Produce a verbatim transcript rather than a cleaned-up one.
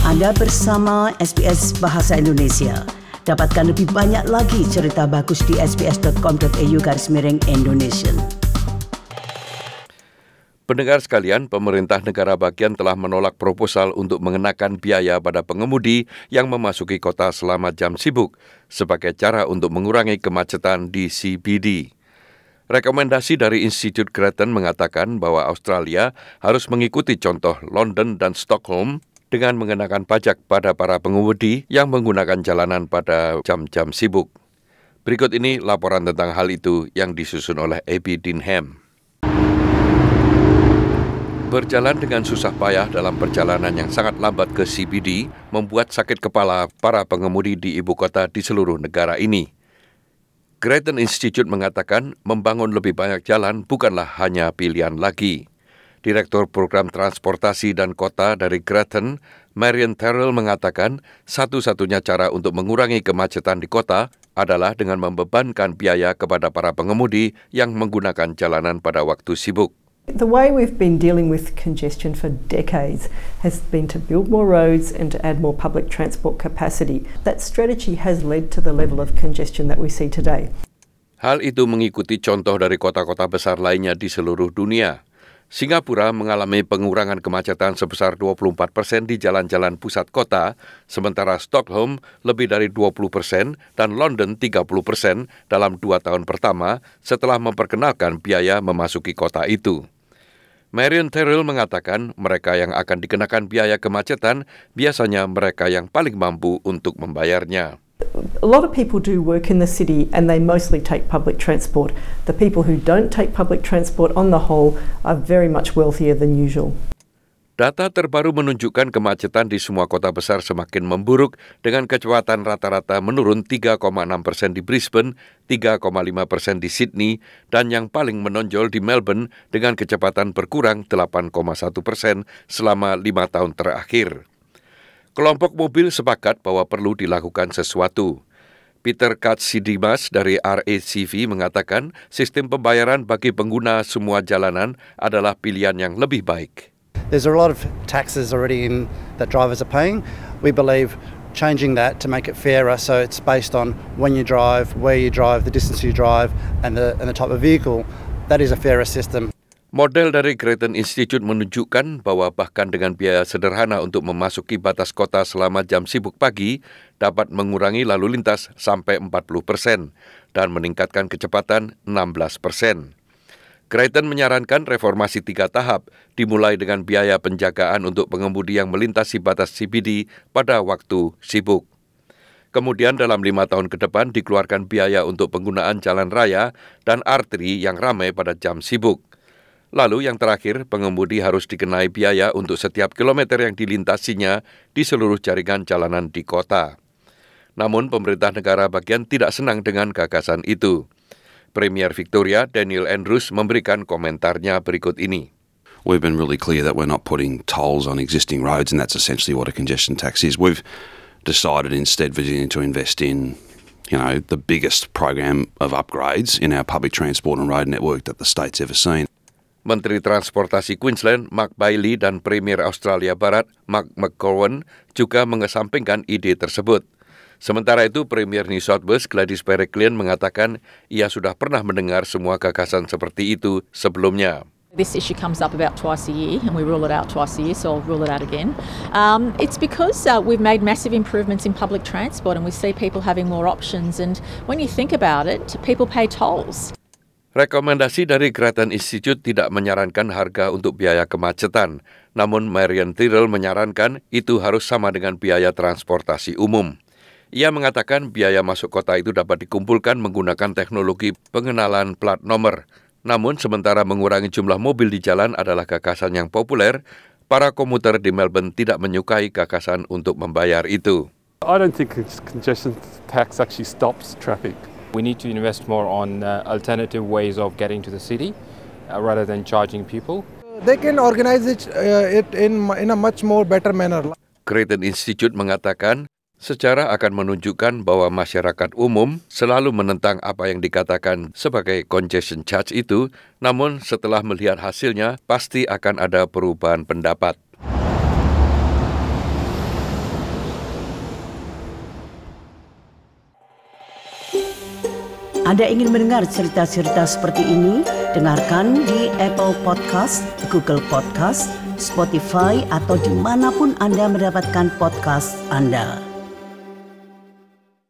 Anda bersama S B S Bahasa Indonesia. Dapatkan lebih banyak lagi cerita bagus di sbs.com.au garis miring Indonesia. Pendengar sekalian, pemerintah negara bagian telah menolak proposal untuk mengenakan biaya pada pengemudi yang memasuki kota selama jam sibuk sebagai cara untuk mengurangi kemacetan di C B D. Rekomendasi dari Institut Grattan mengatakan bahwa Australia harus mengikuti contoh London dan Stockholm dengan mengenakan pajak pada para pengemudi yang menggunakan jalanan pada jam-jam sibuk. Berikut ini laporan tentang hal itu yang disusun oleh Abby Dinham. Berjalan dengan susah payah dalam perjalanan yang sangat lambat ke C B D membuat sakit kepala para pengemudi di ibu kota di seluruh negara ini. Grattan Institute mengatakan membangun lebih banyak jalan bukanlah hanya pilihan lagi. Direktur Program Transportasi dan Kota dari Grattan, Marian Terrell mengatakan satu-satunya cara untuk mengurangi kemacetan di kota adalah dengan membebankan biaya kepada para pengemudi yang menggunakan jalanan pada waktu sibuk. The way we've been dealing with congestion for decades has been to build more roads and to add more public transport capacity. That strategy has led to the level of congestion that we see today. Hal itu mengikuti contoh dari kota-kota besar lainnya di seluruh dunia. Singapura mengalami pengurangan kemacetan sebesar dua puluh empat persen di jalan-jalan pusat kota, sementara Stockholm lebih dari dua puluh persen dan London tiga puluh persen dalam dua tahun pertama setelah memperkenalkan biaya memasuki kota itu. Marian Terrell mengatakan mereka yang akan dikenakan biaya kemacetan biasanya mereka yang paling mampu untuk membayarnya. A lot of people do work in the city and they mostly take public transport. The people who don't take public transport on the whole are very much wealthier than usual. Data terbaru menunjukkan kemacetan di semua kota besar semakin memburuk dengan kecepatan rata-rata menurun tiga koma enam persen di Brisbane, tiga koma lima persen di Sydney, dan yang paling menonjol di Melbourne dengan kecepatan berkurang delapan koma satu persen selama lima tahun terakhir. Kelompok mobil sepakat bahwa perlu dilakukan sesuatu. Peter Katsidimas dari R A C V mengatakan sistem pembayaran bagi pengguna semua jalanan adalah pilihan yang lebih baik. There's a lot of taxes already in that drivers are paying. We believe changing that to make it fairer so it's based on when you drive, where you drive, the distance you drive and the and the type of vehicle. That is a fairer system. Model dari Grattan Institute menunjukkan bahwa bahkan dengan biaya sederhana untuk memasuki batas kota selama jam sibuk pagi dapat mengurangi lalu lintas sampai empat puluh persen dan meningkatkan kecepatan enam belas persen. Grattan menyarankan reformasi tiga tahap dimulai dengan biaya penjagaan untuk pengemudi yang melintasi batas C B D pada waktu sibuk. Kemudian dalam lima tahun ke depan dikeluarkan biaya untuk penggunaan jalan raya dan arteri yang ramai pada jam sibuk. Lalu yang terakhir, pengemudi harus dikenai biaya untuk setiap kilometer yang dilintasinya di seluruh jaringan jalanan di kota. Namun pemerintah negara bagian tidak senang dengan gagasan itu. Premier Victoria, Daniel Andrews, memberikan komentarnya berikut ini. We've been really clear that we're not putting tolls on existing roads, and that's essentially what a congestion tax is. We've decided instead Virginia to invest in, you know, the biggest program of upgrades in our public transport and road network that the state's ever seen. Menteri Transportasi Queensland, Mark Bailey, dan Premier Australia Barat, Mark McGowan, juga mengesampingkan ide tersebut. Sementara itu, Premier New South Wales, Gladys Berejiklian, mengatakan ia sudah pernah mendengar semua gagasan seperti itu sebelumnya. This issue comes up about twice a year, and we rule it out twice a year, so I'll rule it out again. Um, it's because uh, we've made massive improvements in public transport, and we see people having more options. And when you think about it, people pay tolls. Rekomendasi dari Grattan Institute tidak menyarankan harga untuk biaya kemacetan, namun Marian Tyrrell menyarankan itu harus sama dengan biaya transportasi umum. Ia mengatakan biaya masuk kota itu dapat dikumpulkan menggunakan teknologi pengenalan plat nomor. Namun sementara mengurangi jumlah mobil di jalan adalah gagasan yang populer, para komuter di Melbourne tidak menyukai gagasan untuk membayar itu. I don't think congestion tax actually stops traffic. We need to invest more on uh, alternative ways of getting to the city uh, rather than charging people. They can organize it, uh, it in, in a much more better manner. Grattan Institute mengatakan secara akan menunjukkan bahwa masyarakat umum selalu menentang apa yang dikatakan sebagai congestion charge itu, namun setelah melihat hasilnya pasti akan ada perubahan pendapat. Anda ingin mendengar cerita-cerita seperti ini? Dengarkan di Apple Podcast, Google Podcast, Spotify, atau dimanapun Anda mendapatkan podcast Anda.